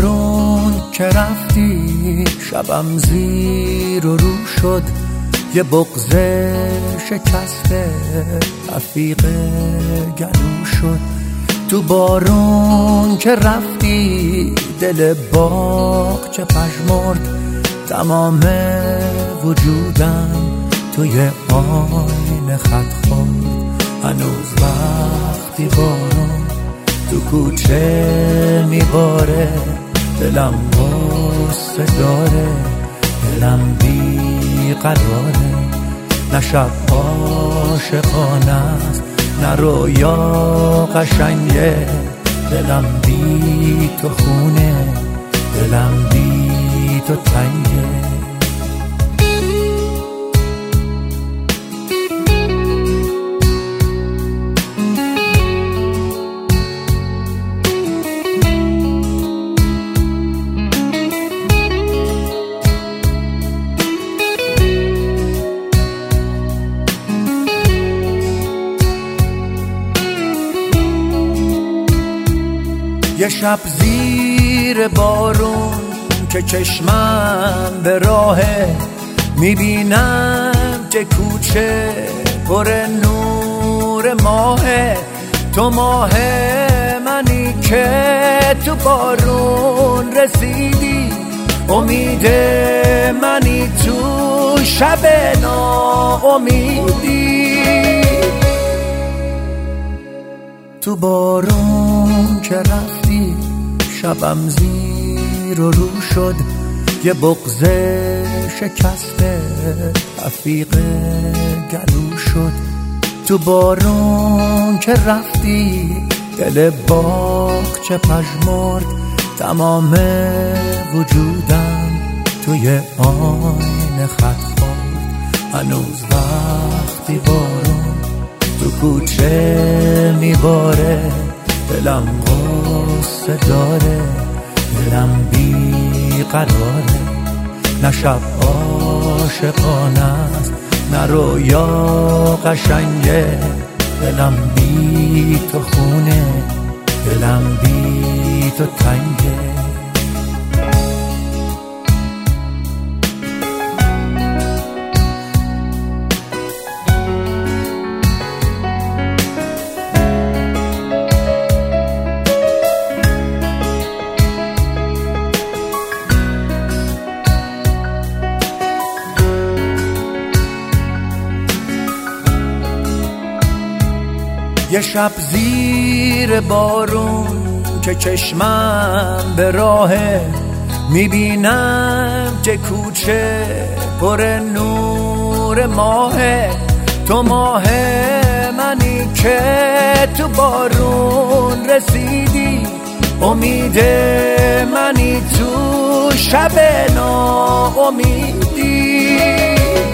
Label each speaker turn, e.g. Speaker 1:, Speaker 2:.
Speaker 1: بارون که رفتی شبم زیر و رو شد، یه بغض شکسته رفیق گلو شد. تو بارون که رفتی دل باغ چه پژمرد، تمام وجودم توی آینه خط خورد. هنوز وقتی بارون تو کوچه میباره، دلم غصه داره، دلم بیقراره. نه شب عاشقانه است، نه رویا قشنگه، دلم بی تو خونه، دلم بی تو تنگه. یه شب زیر بارون که چشمم به راهه، میبینم که کوچه پر نور ماهه. تو ماه منی که تو بارون رسیدی، امید منی تو شب ناامیدی. تو بارون که رفتی شبم زیر و رو شد، یه بغض شکسته رفیق گلو شد. تو بارون که رفتی دل باغ چه پژمرد، تمام وجودم توی آینه خط خورد. هنوز وقتی بارون تو کوچه میباره، دلم غصه داره، دلم بیقراره. نه شب عاشقانه است، نه رویا قشنگه، دلم بی تو خونه، دلم بی تو تنگه. یه شب زیر بارون که چشمم به راهه، میبینم که کوچه پر نور ماهه. تو ماه منی که تو بارون رسیدی، امید منی تو شب ناامیدی.